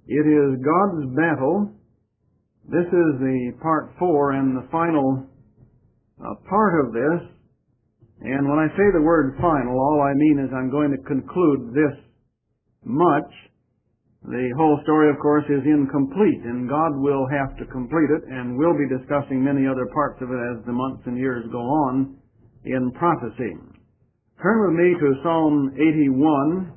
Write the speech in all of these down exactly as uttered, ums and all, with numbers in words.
It is God's battle. This is the part four and the final uh, part of this. And when I say the word final, all I mean is I'm going to conclude this much. The whole story, of course, is incomplete, and God will have to complete it, and we'll be discussing many other parts of it as the months and years go on in prophecy. Turn with me to Psalm eighty-one.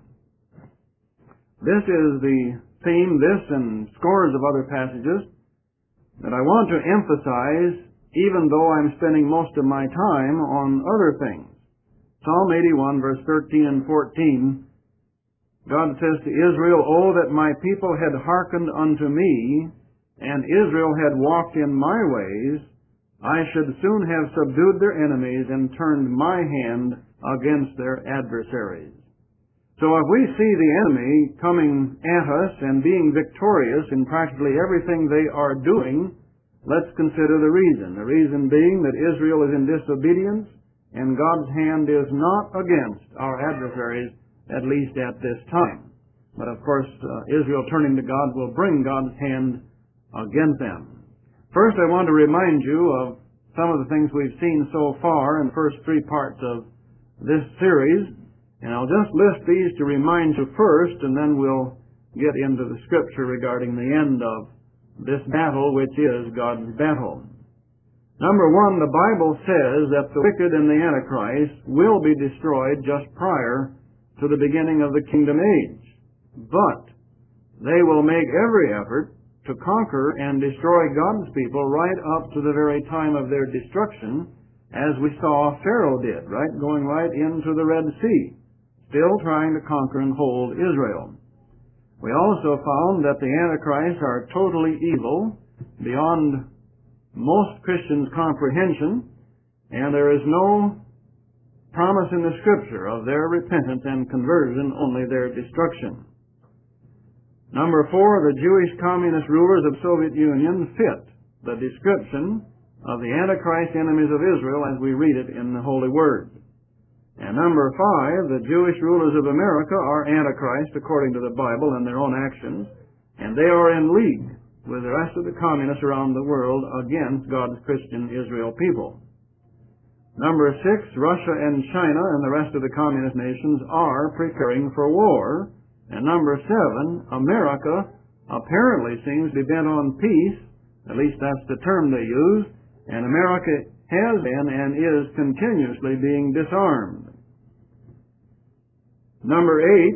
This is the theme, this and scores of other passages, that I want to emphasize, even though I'm spending most of my time on other things. Psalm eighty-one, verse thirteen and fourteen, God says to Israel, "Oh, that my people had hearkened unto me, and Israel had walked in my ways, I should soon have subdued their enemies and turned my hand against their adversaries." So if we see the enemy coming at us and being victorious in practically everything they are doing, let's consider the reason. The reason being that Israel is in disobedience, and God's hand is not against our adversaries, at least at this time. But of course, uh, Israel turning to God will bring God's hand against them. First, I want to remind you of some of the things we've seen so far in the first three parts of this series, and I'll just list these to remind you first, and then we'll get into the scripture regarding the end of this battle, which is God's battle. Number one, the Bible says that the wicked and the Antichrist will be destroyed just prior to the beginning of the kingdom age. But they will make every effort to conquer and destroy God's people right up to the very time of their destruction, as we saw Pharaoh did, right? Going right into the Red Sea, still trying to conquer and hold Israel. We also found that the Antichrists are totally evil, beyond most Christians' comprehension, and there is no promise in the Scripture of their repentance and conversion, only their destruction. Number four, the Jewish communist rulers of Soviet Union fit the description of the Antichrist enemies of Israel as we read it in the Holy Word. And number five, the Jewish rulers of America are Antichrist according to the Bible and their own actions, and they are in league with the rest of the communists around the world against God's Christian Israel people. Number six, Russia and China and the rest of the communist nations are preparing for war. And number seven, America apparently seems to be bent on peace, at least that's the term they use, and America has been and is continuously being disarmed. Number eight,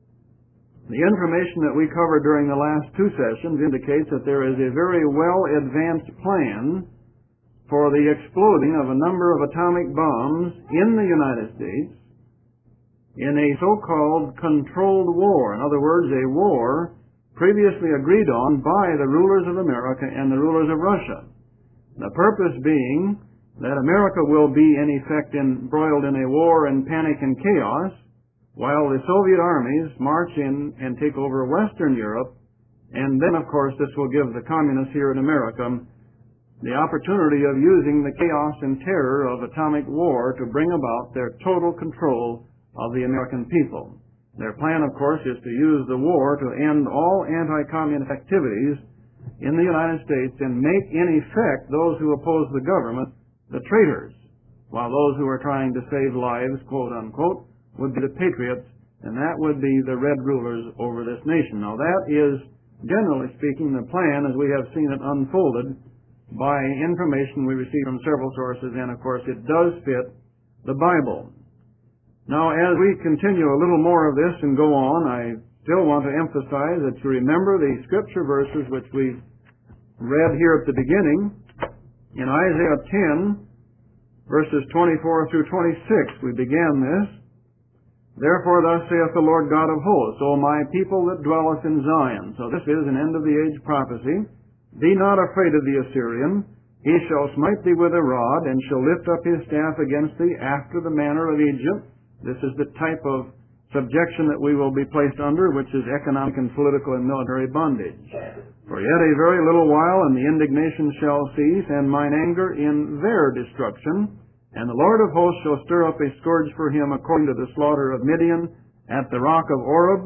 the information that we covered during the last two sessions indicates that there is a very well-advanced plan for the exploding of a number of atomic bombs in the United States in a so-called controlled war. In other words, a war previously agreed on by the rulers of America and the rulers of Russia. The purpose being that America will be, in effect, embroiled in a war and panic and chaos, while the Soviet armies march in and take over Western Europe, and then, of course, this will give the communists here in America the opportunity of using the chaos and terror of atomic war to bring about their total control of the American people. Their plan, of course, is to use the war to end all anti-communist activities in the United States and make, in effect, those who oppose the government the traitors, while those who are trying to save lives, quote unquote, would be the patriots, and that would be the red rulers over this nation. Now that is, generally speaking, the plan as we have seen it unfolded by information we receive from several sources, and of course it does fit the Bible. Now, as we continue a little more of this and go on, I still want to emphasize that you remember the scripture verses which we read here at the beginning. In Isaiah ten, verses twenty-four through twenty-six, we began this. "Therefore thus saith the Lord God of hosts, O my people that dwelleth in Zion." So this is an end-of-the-age prophecy. "Be not afraid of the Assyrian. He shall smite thee with a rod, and shall lift up his staff against thee after the manner of Egypt." This is the type of subjection that we will be placed under, which is economic and political and military bondage. "For yet a very little while, and the indignation shall cease, and mine anger in their destruction. And the Lord of hosts shall stir up a scourge for him according to the slaughter of Midian at the rock of Oreb,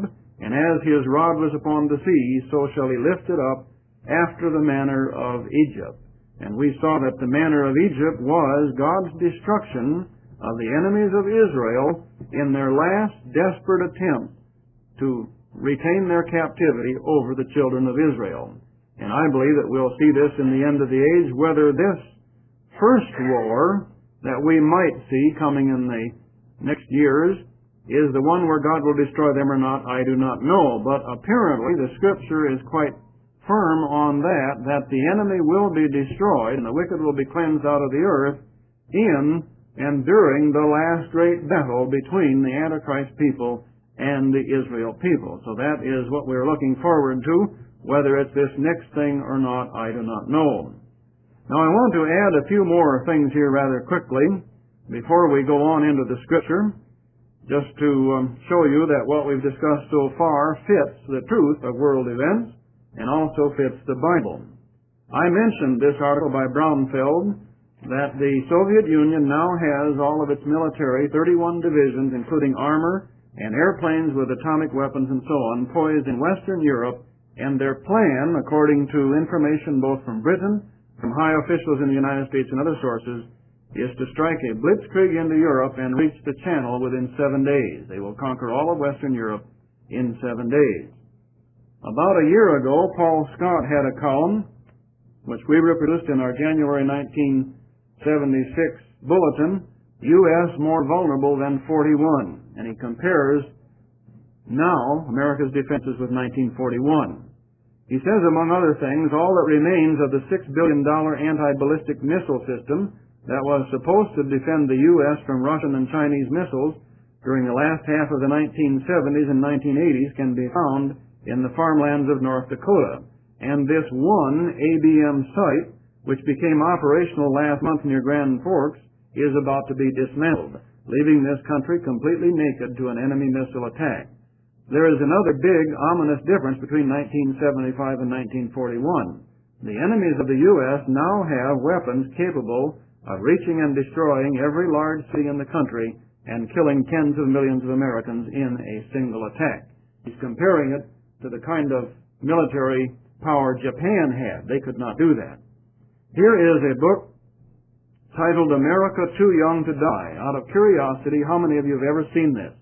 And as his rod was upon the sea, so shall he lift it up after the manner of Egypt. And we saw that the manner of Egypt was God's destruction of the enemies of Israel in their last desperate attempt to retain their captivity over the children of Israel. And I believe that we'll see this in the end of the age, whether this first war that we might see coming in the next years is the one where God will destroy them or not, I do not know. But apparently the Scripture is quite firm on that, that the enemy will be destroyed and the wicked will be cleansed out of the earth in and during the last great battle between the Antichrist people and the Israel people. So that is what we're looking forward to. Whether it's this next thing or not, I do not know. Now I want to add a few more things here rather quickly before we go on into the Scripture, just to um, show you that what we've discussed so far fits the truth of world events and also fits the Bible. I mentioned this article by Braunfeld that the Soviet Union now has all of its military, thirty-one divisions, including armor and airplanes with atomic weapons and so on, poised in Western Europe, and their plan, according to information both from Britain, from high officials in the United States and other sources, is to strike a blitzkrieg into Europe and reach the Channel within seven days. They will conquer all of Western Europe in seven days. About a year ago, Paul Scott had a column, which we reproduced in our January nineteen seventy-six bulletin, U S more vulnerable than forty-one. And he compares now America's defenses with nineteen forty-one. He says, among other things, all that remains of the six billion dollar anti-ballistic missile system that was supposed to defend the U S from Russian and Chinese missiles during the last half of the nineteen seventies and nineteen eighties can be found in the farmlands of North Dakota. And this one A B M site, which became operational last month near Grand Forks, is about to be dismantled, leaving this country completely naked to an enemy missile attack. There is another big, ominous difference between nineteen seventy-five and nineteen forty-one. The enemies of the U S now have weapons capable of reaching and destroying every large city in the country and killing tens of millions of Americans in a single attack. He's comparing it to the kind of military power Japan had. They could not do that. Here is a book titled America Too Young to Die. Out of curiosity, how many of you have ever seen this?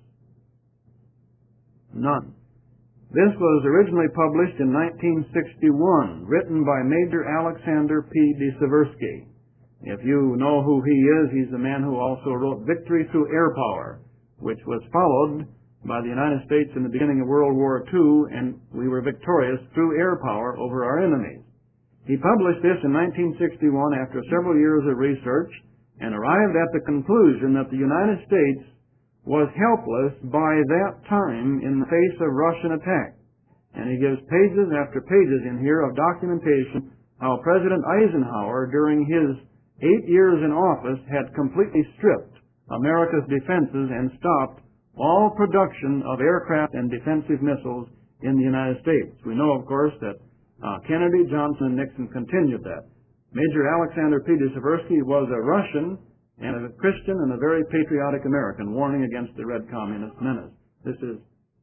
None. This was originally published in nineteen sixty-one, written by Major Alexander P. de Seversky. If you know who he is, he's the man who also wrote Victory Through Air Power, which was followed by the United States in the beginning of World War Two, and we were victorious through air power over our enemies. He published this in nineteen sixty-one after several years of research and arrived at the conclusion that the United States was helpless by that time in the face of Russian attack. And he gives pages after pages in here of documentation how President Eisenhower, during his eight years in office, had completely stripped America's defenses and stopped all production of aircraft and defensive missiles in the United States. We know, of course, that uh, Kennedy, Johnson, and Nixon continued that. Major Alexander P. de Seversky was a Russian and a Christian and a very patriotic American, warning against the Red Communist menace. This is,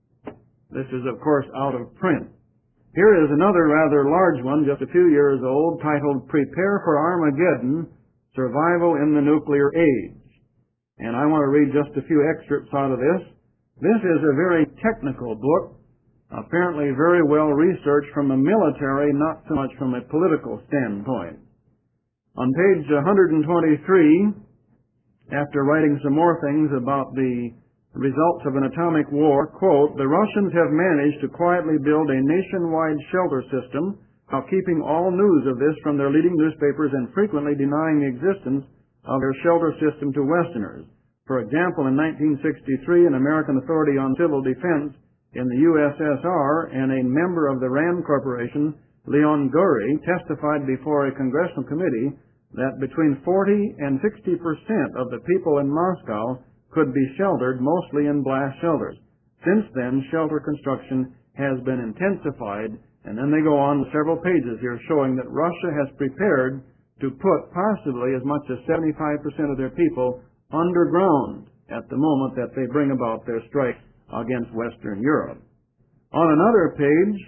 this is, of course, out of print. Here is another rather large one, just a few years old, titled Prepare for Armageddon, Survival in the Nuclear Age. And I want to read just a few excerpts out of this. This is a very technical book, apparently very well researched from a military, not so much from a political standpoint. On page one hundred twenty-three, after writing some more things about the results of an atomic war, quote, the Russians have managed to quietly build a nationwide shelter system while keeping all news of this from their leading newspapers and frequently denying the existence of their shelter system to Westerners. For example, in nineteen sixty-three, an American authority on civil defense in the U S S R and a member of the RAND Corporation, Leon Guri, testified before a congressional committee that between forty and sixty percent of the people in Moscow could be sheltered, mostly in blast shelters. Since then, shelter construction has been intensified, and then they go on with several pages here showing that Russia has prepared to put possibly as much as seventy-five percent of their people underground at the moment that they bring about their strike against Western Europe. On another page,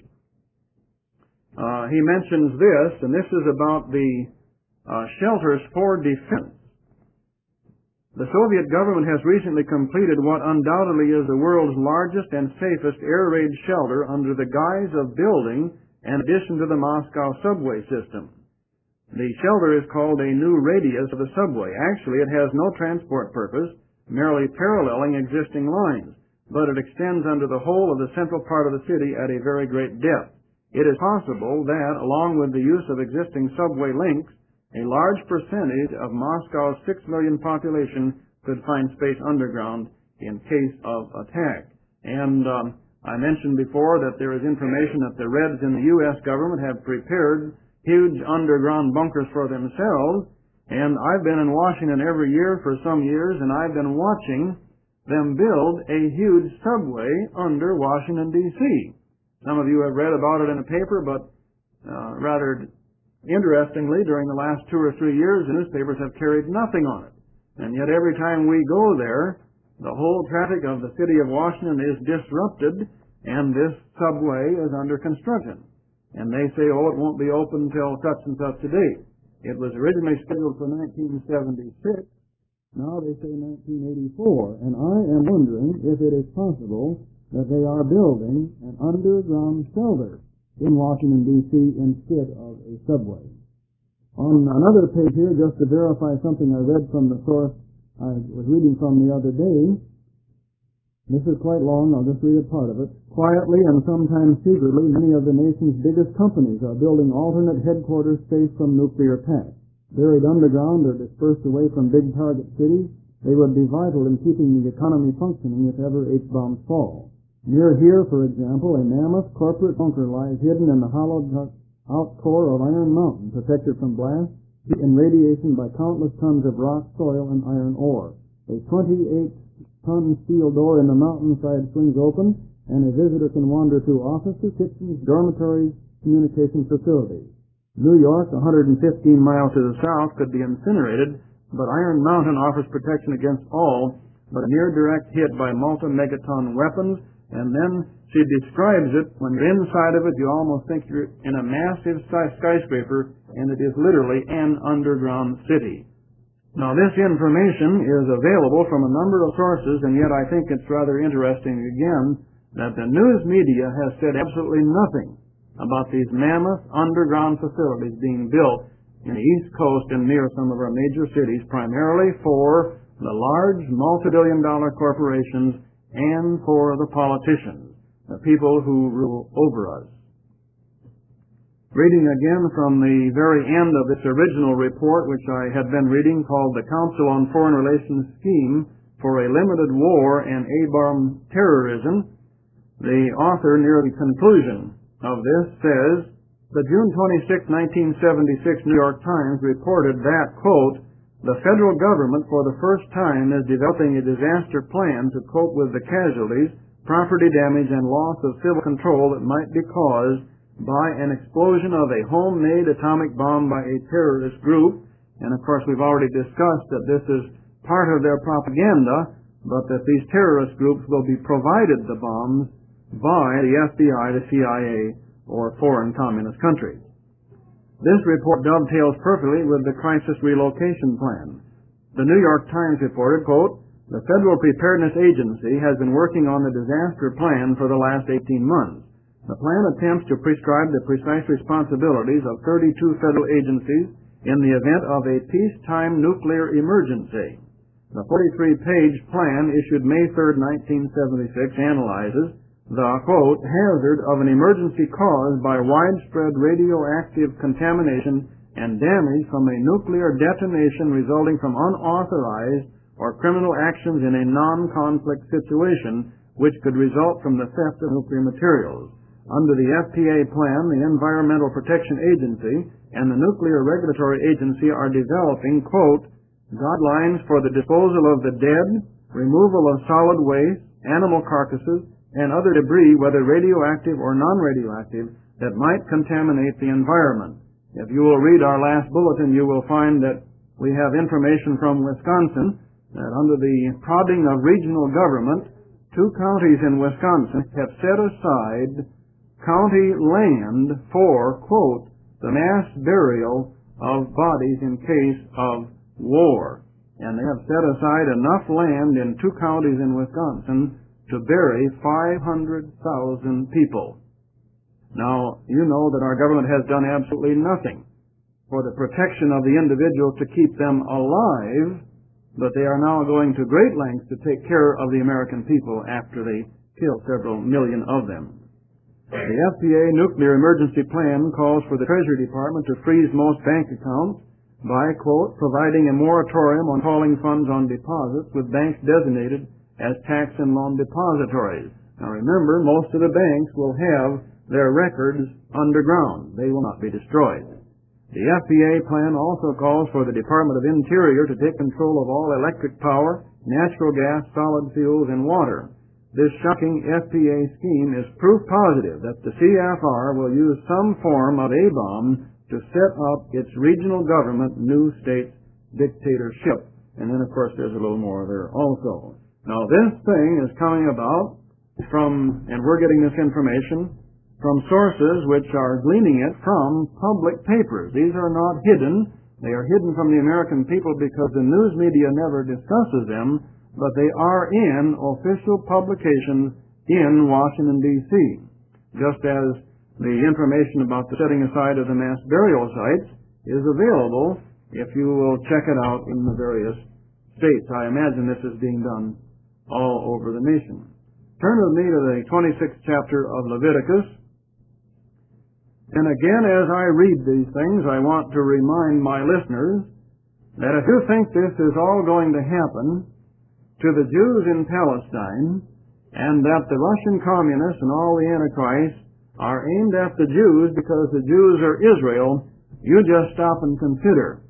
uh, he mentions this, and this is about the uh, shelters for defense. The Soviet government has recently completed what undoubtedly is the world's largest and safest air raid shelter under the guise of building in addition to the Moscow subway system. The shelter is called a new radius of the subway. Actually, it has no transport purpose, merely paralleling existing lines, but it extends under the whole of the central part of the city at a very great depth. It is possible that, along with the use of existing subway links, a large percentage of Moscow's six million population could find space underground in case of attack. And um, I mentioned before that there is information that the Reds in the U S government have prepared huge underground bunkers for themselves, and I've been in Washington every year for some years, and I've been watching them build a huge subway under Washington, D C Some of you have read about it in the paper, but uh, rather interestingly, during the last two or three years, the newspapers have carried nothing on it. And yet every time we go there, the whole traffic of the city of Washington is disrupted, and this subway is under construction. And they say, oh, it won't be open until such and such a date. It was originally scheduled for nineteen seventy-six. Now they say nineteen eighty-four. And I am wondering if it is possible that they are building an underground shelter in Washington, D C instead of a subway. On another page here, just to verify something I read from the source I was reading from the other day, this is quite long, I'll just read a part of it. Quietly and sometimes secretly, many of the nation's biggest companies are building alternate headquarters space from nuclear attacks. Buried underground or dispersed away from big target cities, they would be vital in keeping the economy functioning if ever H-bombs fall. Near here, for example, a mammoth corporate bunker lies hidden in the hollowed-out core of Iron Mountain, protected from blast and radiation by countless tons of rock, soil, and iron ore. A twenty-eight ton steel door in the mountainside swings open, and a visitor can wander through offices, kitchens, dormitories, communication facilities. New York, one hundred fifteen miles to the south, could be incinerated, but Iron Mountain offers protection against all but a near direct hit by multi-megaton weapons. And then she describes it. When you're inside of it, you almost think you're in a massive skyscraper, and it is literally an underground city. Now, this information is available from a number of sources, and yet I think it's rather interesting, again, that the news media has said absolutely nothing about these mammoth underground facilities being built in the East Coast and near some of our major cities, primarily for the large multi-billion dollar corporations and for the politicians, the people who rule over us. Reading again from the very end of this original report, which I had been reading, called The Council on Foreign Relations Scheme for a Limited War and A-Bomb Terrorism, the author, near the conclusion of this, says, the June twenty-sixth, nineteen seventy-six New York Times reported that, quote, the federal government for the first time is developing a disaster plan to cope with the casualties, property damage, and loss of civil control that might be caused by an explosion of a homemade atomic bomb by a terrorist group. And of course, we've already discussed that this is part of their propaganda, but that these terrorist groups will be provided the bombs by the F B I, the C I A, or foreign communist countries. This report dovetails perfectly with the crisis relocation plan. The New York Times reported, quote, the Federal Preparedness Agency has been working on the disaster plan for the last eighteen months. The plan attempts to prescribe the precise responsibilities of thirty-two federal agencies in the event of a peacetime nuclear emergency. The forty-three page plan issued May third, nineteen seventy-six analyzes the, quote, hazard of an emergency caused by widespread radioactive contamination and damage from a nuclear detonation resulting from unauthorized or criminal actions in a non-conflict situation which could result from the theft of nuclear materials. Under the F P A plan, the Environmental Protection Agency and the Nuclear Regulatory Agency are developing, quote, guidelines for the disposal of the dead, removal of solid waste, animal carcasses, and other debris, whether radioactive or non-radioactive, that might contaminate the environment. If you will read our last bulletin, you will find that we have information from Wisconsin that under the prodding of regional government, two counties in Wisconsin have set aside county land for, quote, the mass burial of bodies in case of war. And they have set aside enough land in two counties in Wisconsin to bury five hundred thousand people. Now, you know that our government has done absolutely nothing for the protection of the individuals to keep them alive, but they are now going to great lengths to take care of the American people after they kill several million of them. The F D A Nuclear Emergency Plan calls for the Treasury Department to freeze most bank accounts by, quote, providing a moratorium on calling funds on deposits with banks designated as tax and loan depositories. Now remember, most of the banks will have their records underground. They will not be destroyed. The F D A plan also calls for the Department of Interior to take control of all electric power, natural gas, solid fuels, and water. This shocking F D A scheme is proof positive that the C F R will use some form of A-bomb to set up its regional government new states dictatorship. And then, of course, there's a little more there also. Now, this thing is coming about from, and we're getting this information from sources which are gleaning it from public papers. These are not hidden. They are hidden from the American people because the news media never discusses them, but they are in official publications in Washington, D C Just as the information about the setting aside of the mass burial sites is available if you will check it out in the various states. I imagine this is being done all over the nation. Turn with me to the twenty-sixth chapter of Leviticus. And again, as I read these things, I want to remind my listeners that if you think this is all going to happen to the Jews in Palestine, and that the Russian communists and all the Antichrists are aimed at the Jews because the Jews are Israel, you just stop and consider.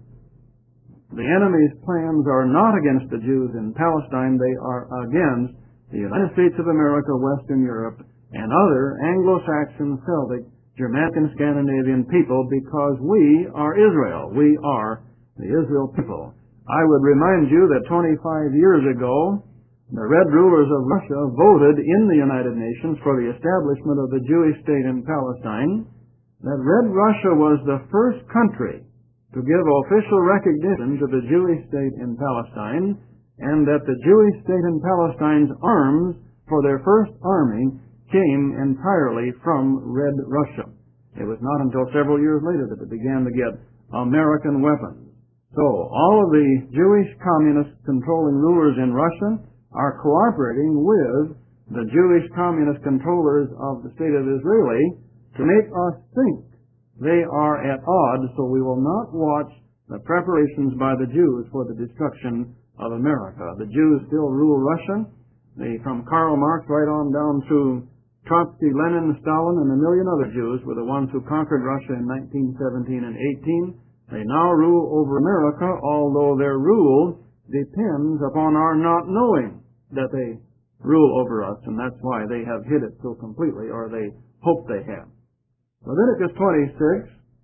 The enemy's plans are not against the Jews in Palestine, they are against the United States of America, Western Europe, and other Anglo-Saxon, Celtic, Germanic, and Scandinavian people, because we are Israel. We are the Israel people. I would remind you that twenty-five years ago, the Red rulers of Russia voted in the United Nations for the establishment of the Jewish state in Palestine. That Red Russia was the first country to give official recognition to the Jewish state in Palestine, and that the Jewish state in Palestine's arms for their first army came entirely from Red Russia. It was not until several years later that it began to get American weapons. So, all of the Jewish communist controlling rulers in Russia are cooperating with the Jewish communist controllers of the state of Israel to make us think they are at odds, so we will not watch the preparations by the Jews for the destruction of America. The Jews still rule Russia. They, from Karl Marx right on down through Trotsky, Lenin, Stalin, and a million other Jews were the ones who conquered Russia in nineteen seventeen and eighteen. They now rule over America, although their rule depends upon our not knowing that they rule over us, and that's why they have hid it so completely, or they hope they have. Leviticus twenty-six,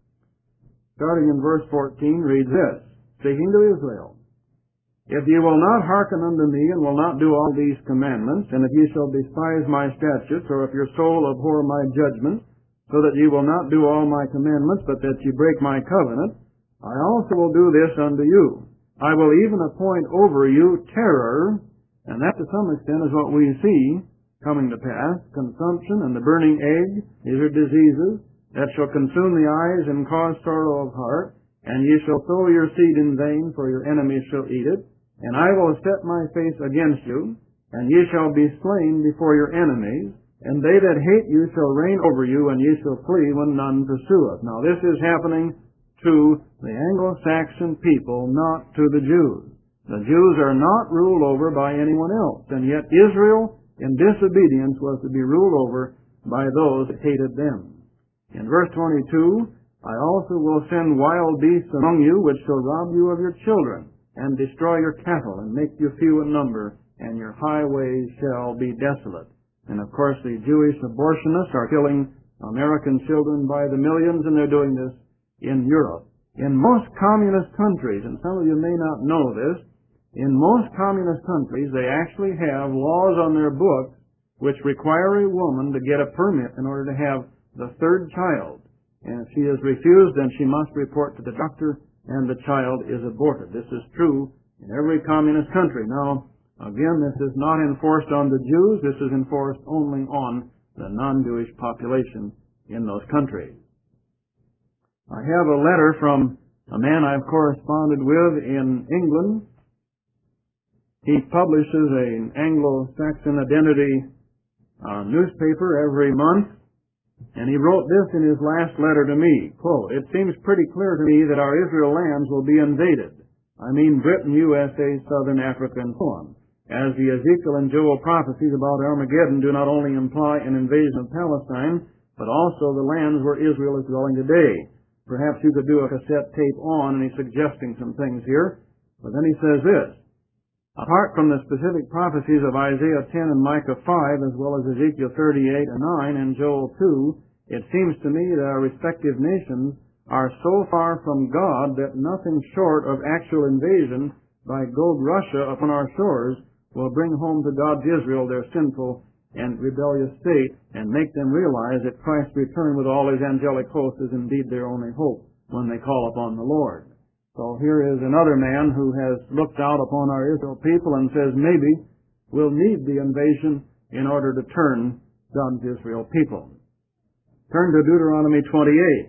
starting in verse fourteen, reads this, speaking to Israel, If ye will not hearken unto me, and will not do all these commandments, and if ye shall despise my statutes, or if your soul abhor my judgments, so that ye will not do all my commandments, but that ye break my covenant, I also will do this unto you. I will even appoint over you terror, and that to some extent is what we see coming to pass, consumption and the burning egg. These are diseases that shall consume the eyes and cause sorrow of heart, and ye shall sow your seed in vain, for your enemies shall eat it. And I will set my face against you, and ye shall be slain before your enemies, and they that hate you shall reign over you, and ye shall flee when none pursueth. Now this is happening to the Anglo-Saxon people, not to the Jews. The Jews are not ruled over by anyone else, and yet Israel, in disobedience, was to be ruled over by those that hated them. In verse twenty-two, I also will send wild beasts among you, which shall rob you of your children, and destroy your cattle, and make you few in number, and your highways shall be desolate. And of course the Jewish abortionists are killing American children by the millions, and they're doing this in Europe. In most communist countries, and some of you may not know this, in most communist countries they actually have laws on their books which require a woman to get a permit in order to have the third child. And if she is refused, then she must report to the doctor, and the child is aborted. This is true in every communist country. Now, again, this is not enforced on the Jews. This is enforced only on the non-Jewish population in those countries. I have a letter from a man I've corresponded with in England. He publishes an Anglo-Saxon Identity uh, newspaper every month, and he wrote this in his last letter to me, quote, "It seems pretty clear to me that our Israel lands will be invaded. I mean Britain, U S A, Southern Africa, and so on, as the Ezekiel and Joel prophecies about Armageddon do not only imply an invasion of Palestine, but also the lands where Israel is dwelling today." Perhaps you could do a cassette tape on, and he's suggesting some things here. But then he says this, "Apart from the specific prophecies of Isaiah ten and Micah five, as well as Ezekiel thirty-eight and nine and Joel two, it seems to me that our respective nations are so far from God that nothing short of actual invasion by Gog Russia upon our shores will bring home to God's Israel their sinful and rebellious state, and make them realize that Christ's return with all his angelic host is indeed their only hope when they call upon the Lord." So here is another man who has looked out upon our Israel people and says maybe we'll need the invasion in order to turn God's Israel people. Turn to Deuteronomy twenty-eight.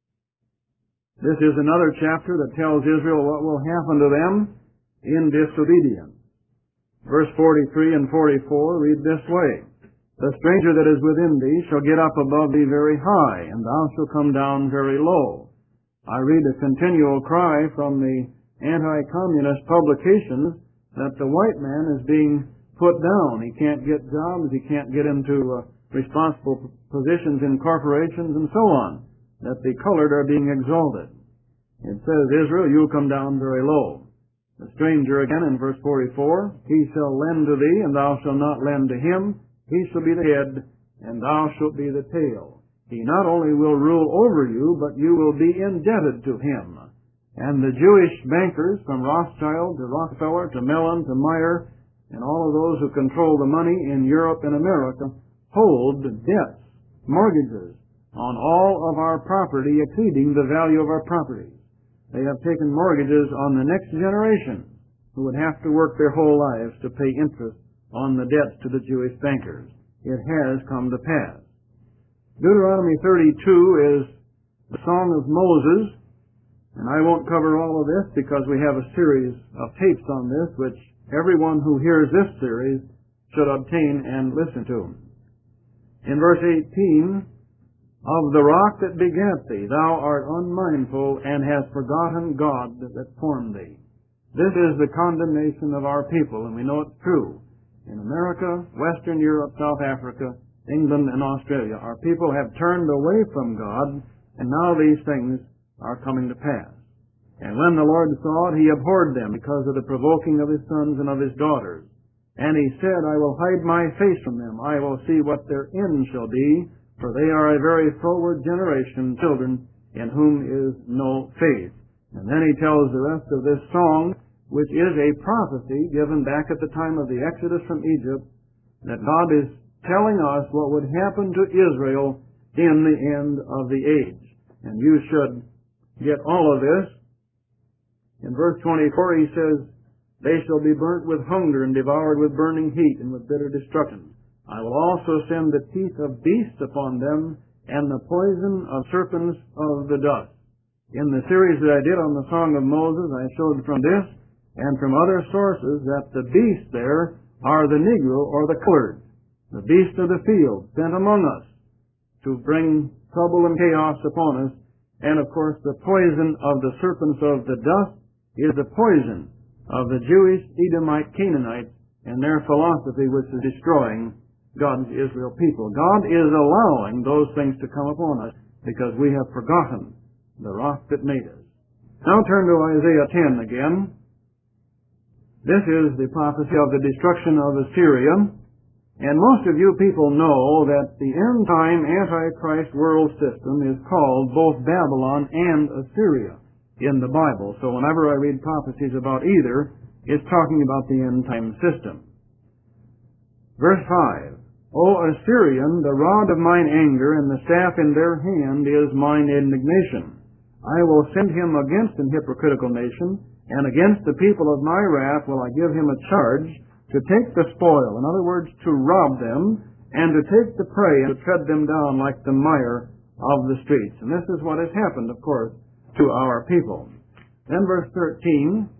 This is another chapter that tells Israel what will happen to them in disobedience. Verse forty-three and forty-four read this way, "The stranger that is within thee shall get up above thee very high, and thou shalt come down very low." I read a continual cry from the anti-communist publications that the white man is being put down. He can't get jobs, he can't get into uh, responsible positions in corporations and so on, that the colored are being exalted. It says, "Israel, you'll come down very low." The stranger again in verse forty-four, "He shall lend to thee, and thou shalt not lend to him. He shall be the head, and thou shalt be the tail. He not only will rule over you, but you will be indebted to him." And the Jewish bankers, from Rothschild to Rockefeller to Mellon to Meyer, and all of those who control the money in Europe and America, hold debts, mortgages, on all of our property exceeding the value of our properties. They have taken mortgages on the next generation, who would have to work their whole lives to pay interest on the debts to the Jewish bankers. It has come to pass. Deuteronomy thirty-two is the Song of Moses, and I won't cover all of this because we have a series of tapes on this, which everyone who hears this series should obtain and listen to. In verse eighteen, "Of the rock that begat thee, thou art unmindful, and hast forgotten God that formed thee." This is the condemnation of our people, and we know it's true. In America, Western Europe, South Africa, England, and Australia, our people have turned away from God, and now these things are coming to pass. "And when the Lord saw it, he abhorred them because of the provoking of his sons and of his daughters. And he said, I will hide my face from them. I will see what their end shall be, for they are a very froward generation, children in whom is no faith." And then he tells the rest of this song, which is a prophecy given back at the time of the Exodus from Egypt, that God is telling us what would happen to Israel in the end of the age. And you should get all of this. In verse twenty-four he says, "They shall be burnt with hunger and devoured with burning heat and with bitter destruction. I will also send the teeth of beasts upon them and the poison of serpents of the dust." In the series that I did on the Song of Moses, I showed from this and from other sources that the beasts there are the Negro or the colored, the beast of the field sent among us to bring trouble and chaos upon us. And of course the poison of the serpents of the dust is the poison of the Jewish Edomite Canaanites and their philosophy, which is destroying God's Israel people. God is allowing those things to come upon us because we have forgotten the rock that made us. Now turn to Isaiah ten again. This is the prophecy of the destruction of Assyria. And most of you people know that the end-time Antichrist world system is called both Babylon and Assyria in the Bible. So whenever I read prophecies about either, it's talking about the end-time system. Verse five, O Assyrian, the rod of mine anger and the staff in their hand is mine indignation. I will send him against an hypocritical nation, and against the people of my wrath will I give him a charge to take the spoil. In other words, to rob them, and to take the prey and to tread them down like the mire of the streets. And this is what has happened, of course, to our people. Then verse thirteen,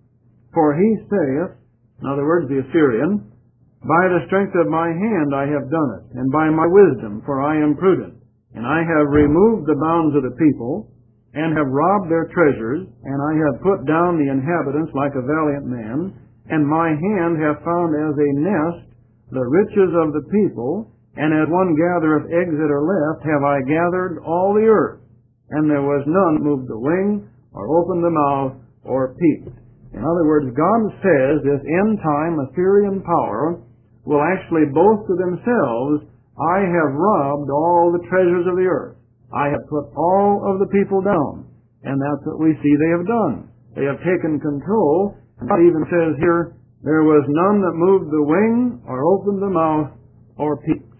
for he saith, in other words, the Assyrian, by the strength of my hand I have done it, and by my wisdom, for I am prudent. And I have removed the bounds of the people, and have robbed their treasures, and I have put down the inhabitants like a valiant man, and my hand hath found as a nest the riches of the people, and as one gathereth eggs that are left, have I gathered all the earth, and there was none that moved the wing, or opened the mouth, or peeped. In other words, God says this end-time Assyrian power will actually boast to themselves, I have robbed all the treasures of the earth. I have put all of the people down. And that's what we see they have done. They have taken control. And it even says here, there was none that moved the wing, or opened the mouth, or peeped.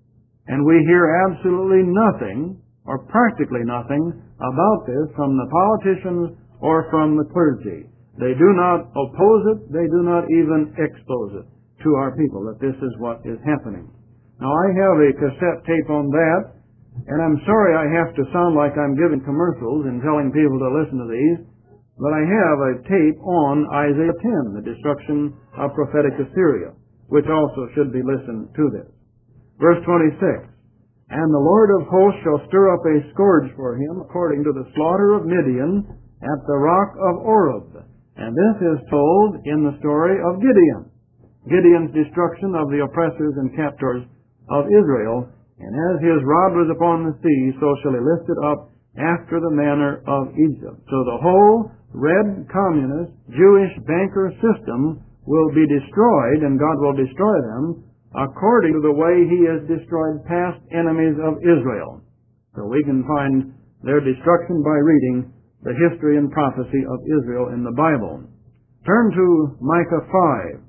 And we hear absolutely nothing, or practically nothing, about this from the politicians or from the clergy. They do not oppose it. They do not even expose it to our people, that this is what is happening. Now, I have a cassette tape on that, and I'm sorry I have to sound like I'm giving commercials and telling people to listen to these, but I have a tape on Isaiah ten, the destruction of prophetic Assyria, which also should be listened to this. Verse twenty-six, and the Lord of hosts shall stir up a scourge for him according to the slaughter of Midian at the rock of Oreb. And this is told in the story of Gideon. Gideon's destruction of the oppressors and captors of Israel, and as his rod was upon the sea, so shall he lift it up after the manner of Egypt. So the whole red communist Jewish banker system will be destroyed, and God will destroy them according to the way he has destroyed past enemies of Israel. So we can find their destruction by reading the history and prophecy of Israel in the Bible. Turn to Micah five.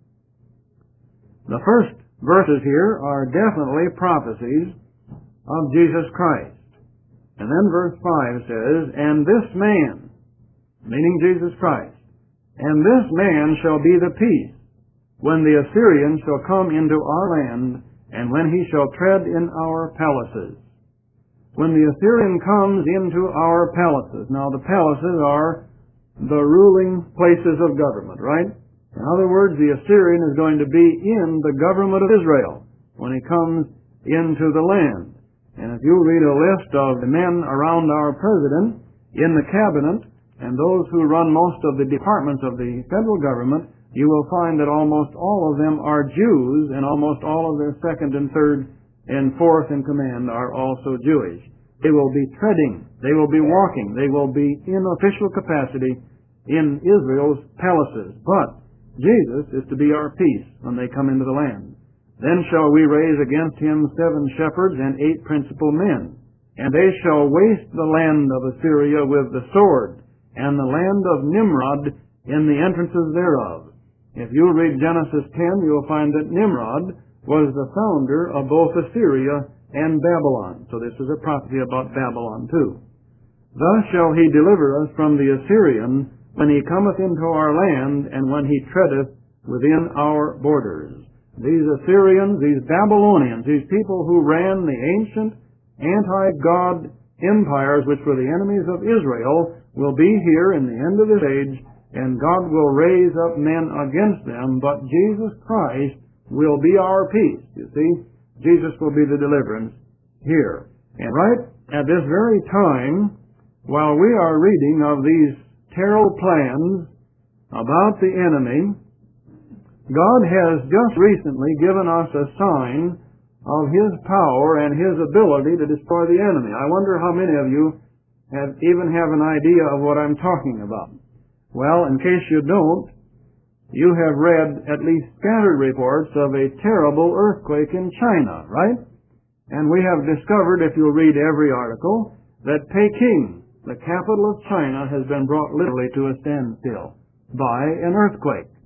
The first verses here are definitely prophecies of Jesus Christ. And then verse five says, and this man, meaning Jesus Christ, and this man shall be the peace, when the Assyrian shall come into our land, and when he shall tread in our palaces. When the Assyrian comes into our palaces. Now the palaces are the ruling places of government, right? In other words, the Assyrian is going to be in the government of Israel when he comes into the land. And if you read a list of the men around our president in the cabinet and those who run most of the departments of the federal government, you will find that almost all of them are Jews, and almost all of their second and third and fourth in command are also Jewish. They will be treading, they will be walking, they will be in official capacity in Israel's palaces. But Jesus is to be our peace when they come into the land. Then shall we raise against him seven shepherds and eight principal men, and they shall waste the land of Assyria with the sword, and the land of Nimrod in the entrances thereof. If you read Genesis ten, you'll find that Nimrod was the founder of both Assyria and Babylon. So this is a prophecy about Babylon too. Thus shall he deliver us from the Assyrian, when he cometh into our land, and when he treadeth within our borders. These Assyrians, these Babylonians, these people who ran the ancient anti-God empires, which were the enemies of Israel, will be here in the end of this age, and God will raise up men against them, but Jesus Christ will be our peace. You see, Jesus will be the deliverance here. And right at this very time, while we are reading of these terrible plans about the enemy, God has just recently given us a sign of his power and his ability to destroy the enemy. I wonder how many of you have even have an idea of what I'm talking about. Well, in case you don't, you have read at least scattered reports of a terrible earthquake in China, right? And we have discovered, if you'll read every article, that Peking, the capital of China, has been brought literally to a standstill by an earthquake.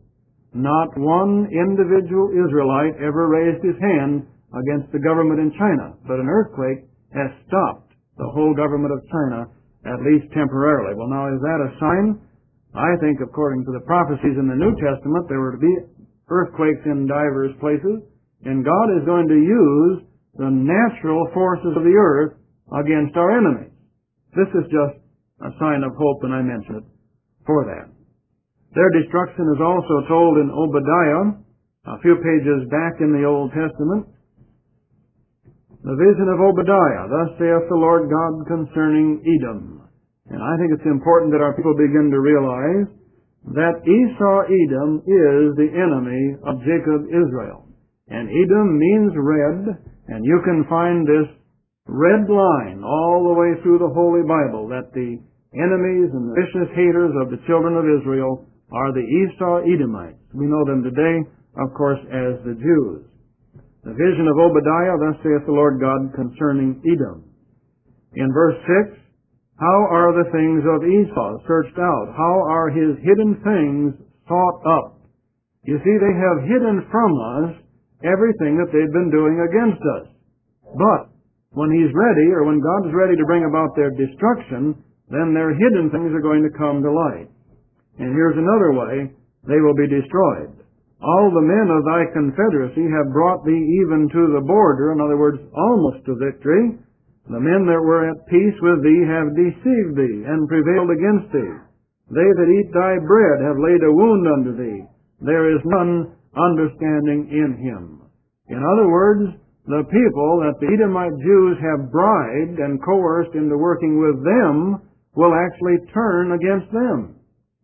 Not one individual Israelite ever raised his hand against the government in China, but an earthquake has stopped the whole government of China, at least temporarily. Well, now, is that a sign? I think, according to the prophecies in the New Testament, there were to be earthquakes in divers places, and God is going to use the natural forces of the earth against our enemies. This is just a sign of hope, and I mention it for that. Their destruction is also told in Obadiah, a few pages back in the Old Testament. The vision of Obadiah, thus saith the Lord God concerning Edom. And I think it's important that our people begin to realize that Esau Edom is the enemy of Jacob Israel. And Edom means red, and you can find this red line all the way through the Holy Bible, that the enemies and the vicious haters of the children of Israel are the Esau Edomites. We know them today, of course, as the Jews. The vision of Obadiah, thus saith the Lord God concerning Edom. In verse six, how are the things of Esau searched out? How are his hidden things sought up? You see, they have hidden from us everything that they've been doing against us. But when he's ready, or when God is ready to bring about their destruction, then their hidden things are going to come to light. And here's another way they will be destroyed. All the men of thy confederacy have brought thee even to the border, in other words, almost to victory. The men that were at peace with thee have deceived thee and prevailed against thee. They that eat thy bread have laid a wound unto thee. There is none understanding in him. In other words, the people that the Edomite Jews have bribed and coerced into working with them will actually turn against them.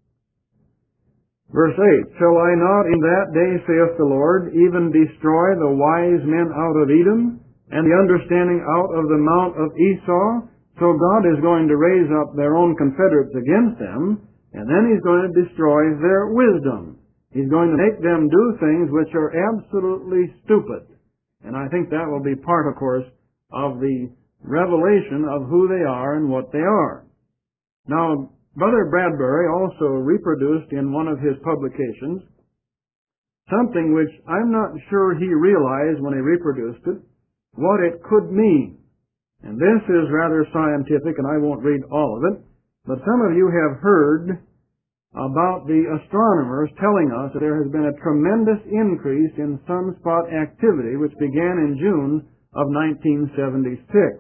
Verse eight, shall I not in that day, saith the Lord, even destroy the wise men out of Edom, and the understanding out of the mount of Esau? So God is going to raise up their own confederates against them, and then He's going to destroy their wisdom. He's going to make them do things which are absolutely stupid. And I think that will be part, of course, of the revelation of who they are and what they are. Now, Brother Bradbury also reproduced in one of his publications something which I'm not sure he realized when he reproduced it, what it could mean. And this is rather scientific, and I won't read all of it, but some of you have heard about the astronomers telling us that there has been a tremendous increase in sunspot activity, which began in June of nineteen seventy-six.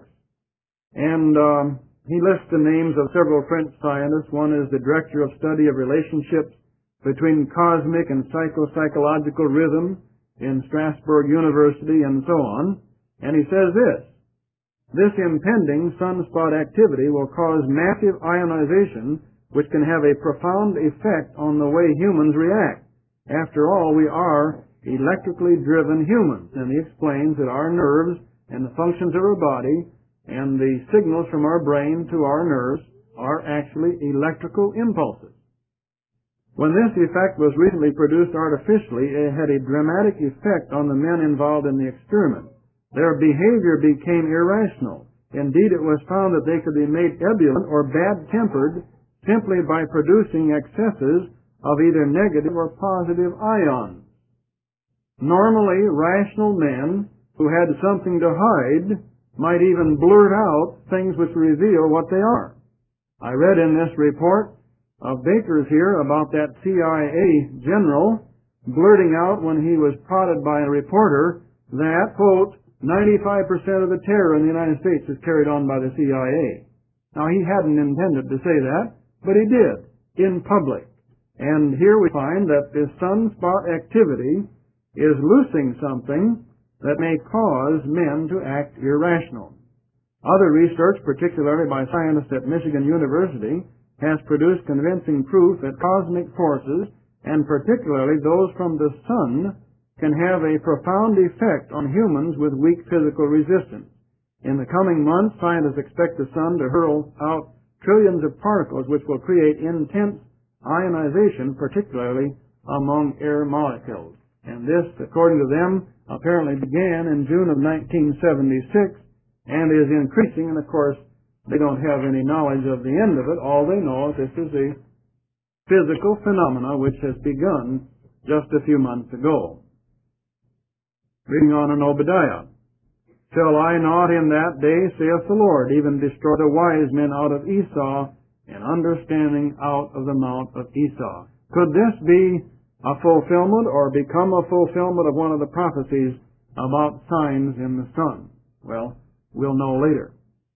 And um, he lists the names of several French scientists. One is the Director of Study of Relationships between Cosmic and Psycho-Psychological Rhythm in Strasbourg University, and so on. And he says this, this impending sunspot activity will cause massive ionization, which can have a profound effect on the way humans react. After all, we are electrically driven humans. And he explains that our nerves and the functions of our body and the signals from our brain to our nerves are actually electrical impulses. When this effect was recently produced artificially, it had a dramatic effect on the men involved in the experiment. Their behavior became irrational. Indeed, it was found that they could be made ebullient or bad-tempered simply by producing excesses of either negative or positive ions. Normally, rational men who had something to hide might even blurt out things which reveal what they are. I read in this report of Baker's here about that C I A general blurting out when he was prodded by a reporter that, quote, ninety-five percent of the terror in the United States is carried on by the C I A. Now, he hadn't intended to say that, but he did, in public. And here we find that this sunspot activity is loosing something that may cause men to act irrational. Other research, particularly by scientists at Michigan University, has produced convincing proof that cosmic forces, and particularly those from the sun, can have a profound effect on humans with weak physical resistance. In the coming months, scientists expect the sun to hurl out trillions of particles which will create intense ionization, particularly among air molecules. And this, according to them, apparently began in June of nineteen seventy-six and is increasing, and of course they don't have any knowledge of the end of it. All they know is this is a physical phenomena which has begun just a few months ago. Reading on in Obadiah. Shall I not in that day, saith the Lord, even destroy the wise men out of Esau, and understanding out of the mount of Esau? Could this be a fulfillment or become a fulfillment of one of the prophecies about signs in the sun? Well, we'll know later.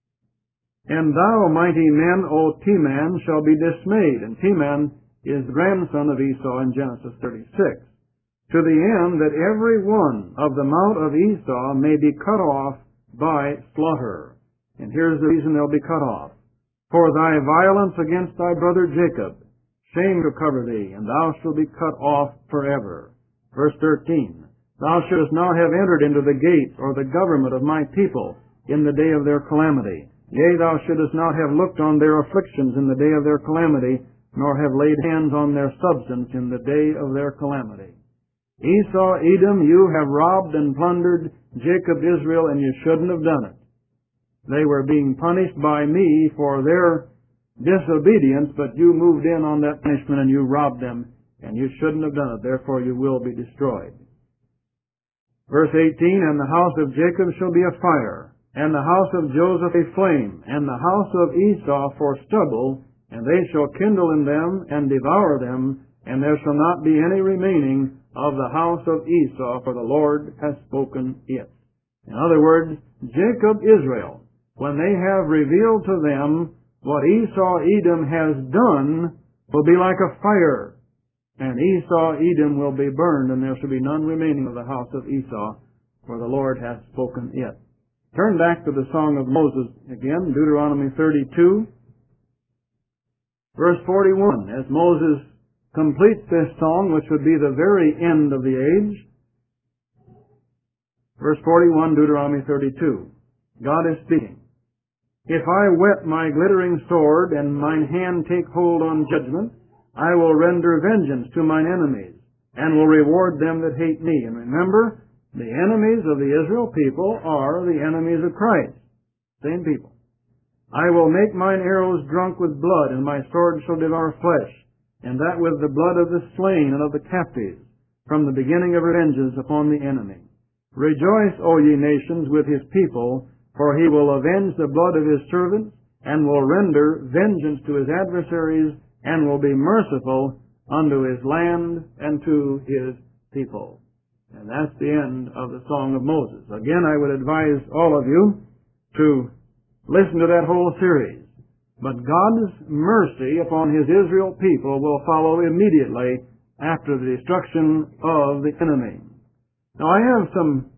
And thou, mighty men, O Teman, shall be dismayed. And Teman is the grandson of Esau in Genesis thirty-six. To the end that every one of the mount of Esau may be cut off by slaughter. And here's the reason they'll be cut off. For thy violence against thy brother Jacob, shame to cover thee, and thou shalt be cut off forever. Verse thirteen. Thou shouldest not have entered into the gates or the government of my people in the day of their calamity. Yea, thou shouldest not have looked on their afflictions in the day of their calamity, nor have laid hands on their substance in the day of their calamity. Esau, Edom, you have robbed and plundered Jacob, Israel, and you shouldn't have done it. They were being punished by me for their disobedience, but you moved in on that punishment and you robbed them, and you shouldn't have done it. Therefore you will be destroyed. Verse eighteen, and the house of Jacob shall be a fire, and the house of Joseph a flame, and the house of Esau for stubble, and they shall kindle in them and devour them, and there shall not be any remaining of the house of Esau, for the Lord has spoken it. In other words, Jacob, Israel, when they have revealed to them what Esau, Edom has done, will be like a fire, and Esau, Edom will be burned, and there shall be none remaining of the house of Esau, for the Lord hath spoken it. Turn back to the Song of Moses again, Deuteronomy thirty-two, verse forty-one. As Moses completes this song, which would be the very end of the age, verse forty-one, Deuteronomy thirty-two. God is speaking. If I whet my glittering sword, and mine hand take hold on judgment, I will render vengeance to mine enemies, and will reward them that hate me. And remember, the enemies of the Israel people are the enemies of Christ. Same people. I will make mine arrows drunk with blood, and my sword shall devour flesh, and that with the blood of the slain and of the captives, from the beginning of revenges upon the enemy. Rejoice, O ye nations, with his people, for he will avenge the blood of his servants, and will render vengeance to his adversaries, and will be merciful unto his land and to his people. And that's the end of the Song of Moses. Again, I would advise all of you to listen to that whole series. But God's mercy upon his Israel people will follow immediately after the destruction of the enemy. Now, I have some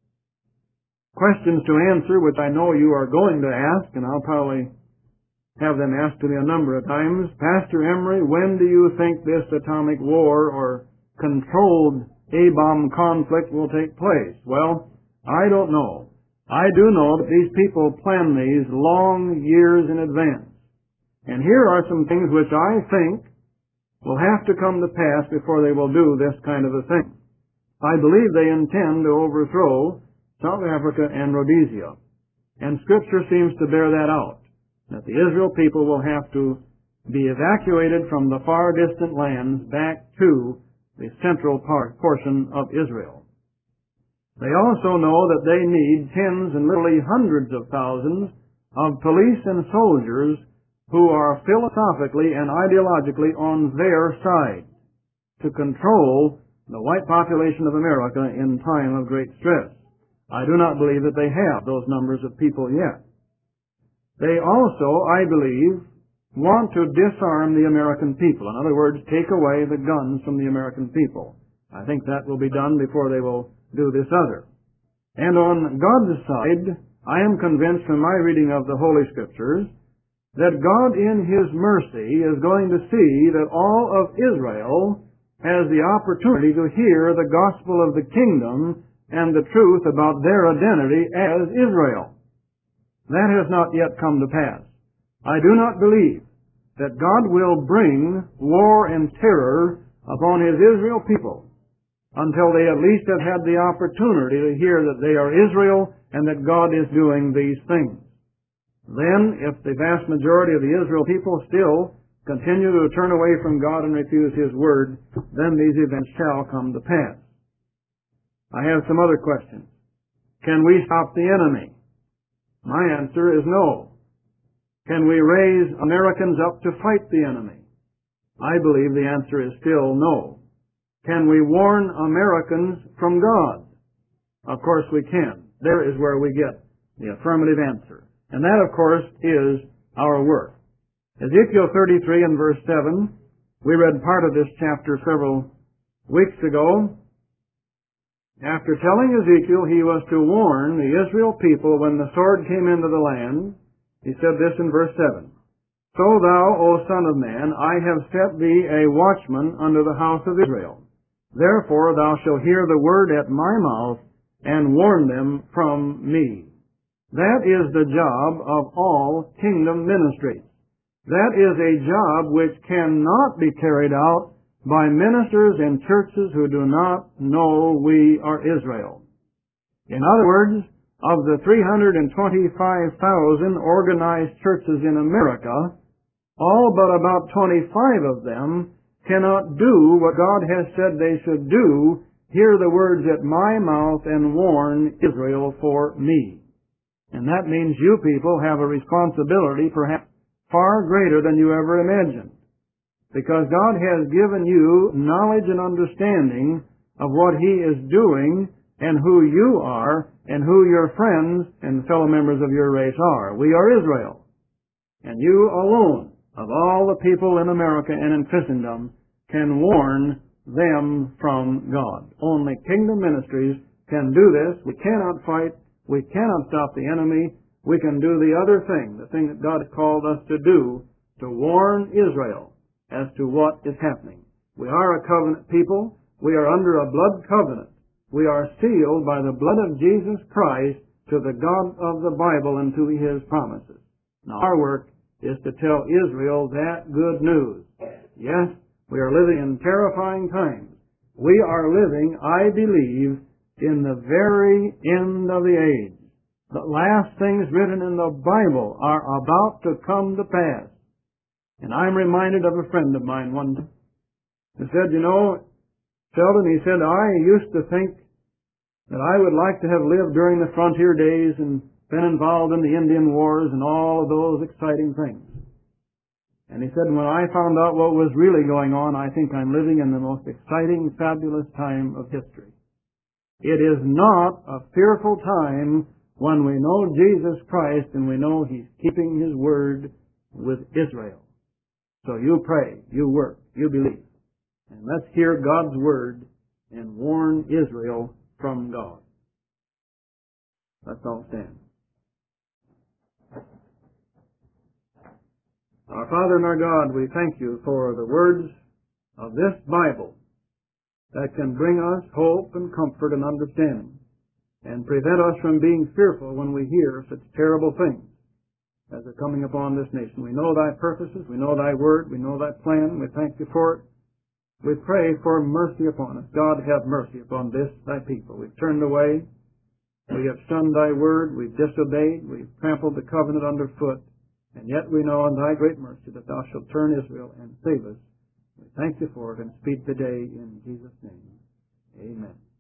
questions to answer, which I know you are going to ask, and I'll probably have them asked to me a number of times. Pastor Emery, when do you think this atomic war or controlled A-bomb conflict will take place? Well, I don't know. I do know that these people plan these long years in advance. And here are some things which I think will have to come to pass before they will do this kind of a thing. I believe they intend to overthrow South Africa and Rhodesia. And Scripture seems to bear that out, that the Israel people will have to be evacuated from the far distant lands back to the central part, portion of Israel. They also know that they need tens and literally hundreds of thousands of police and soldiers who are philosophically and ideologically on their side to control the white population of America in time of great stress. I do not believe that they have those numbers of people yet. They also, I believe, want to disarm the American people. In other words, take away the guns from the American people. I think that will be done before they will do this other. And on God's side, I am convinced from my reading of the Holy Scriptures that God in His mercy is going to see that all of Israel has the opportunity to hear the gospel of the kingdom and the truth about their identity as Israel. That has not yet come to pass. I do not believe that God will bring war and terror upon His Israel people until they at least have had the opportunity to hear that they are Israel and that God is doing these things. Then, if the vast majority of the Israel people still continue to turn away from God and refuse His Word, then these events shall come to pass. I have some other questions. Can we stop the enemy? My answer is no. Can we raise Americans up to fight the enemy? I believe the answer is still no. Can we warn Americans from God? Of course we can. There is where we get the affirmative answer. And that, of course, is our work. Ezekiel thirty-three and verse seven, we read part of this chapter several weeks ago. After telling Ezekiel he was to warn the Israel people when the sword came into the land, he said this in verse seven, So thou, O son of man, I have set thee a watchman unto the house of Israel. Therefore thou shalt hear the word at my mouth, and warn them from me. That is the job of all kingdom ministries. That is a job which cannot be carried out by ministers in churches who do not know we are Israel. In other words, of the three hundred twenty-five thousand organized churches in America, all but about twenty-five of them cannot do what God has said they should do, hear the words at my mouth and warn Israel for me. And that means you people have a responsibility perhaps far greater than you ever imagined. Because God has given you knowledge and understanding of what He is doing and who you are and who your friends and fellow members of your race are. We are Israel. And you alone, of all the people in America and in Christendom, can warn them from God. Only kingdom ministries can do this. We cannot fight. We cannot stop the enemy. We can do the other thing, the thing that God has called us to do, to warn Israel as to what is happening. We are a covenant people. We are under a blood covenant. We are sealed by the blood of Jesus Christ to the God of the Bible and to His promises. Now our work is to tell Israel that good news. Yes, we are living in terrifying times. We are living, I believe, in the very end of the age. The last things written in the Bible are about to come to pass. And I'm reminded of a friend of mine one time who said, you know, Sheldon, he said, I used to think that I would like to have lived during the frontier days and been involved in the Indian Wars and all of those exciting things. And he said, when I found out what was really going on, I think I'm living in the most exciting, fabulous time of history. It is not a fearful time when we know Jesus Christ and we know He's keeping His word with Israel. So you pray, you work, you believe. And let's hear God's word and warn Israel from God. Let's all stand. Our Father and our God, we thank You for the words of this Bible that can bring us hope and comfort and understanding, and prevent us from being fearful when we hear such terrible things as are coming upon this nation. We know Thy purposes, we know Thy word, we know Thy plan, we thank You for it. We pray for mercy upon us. God, have mercy upon this, Thy people. We've turned away, we have shunned Thy word, we've disobeyed, we've trampled the covenant underfoot, and yet we know in Thy great mercy that Thou shalt turn Israel and save us. We thank You for it, and speed the day in Jesus' name. Amen.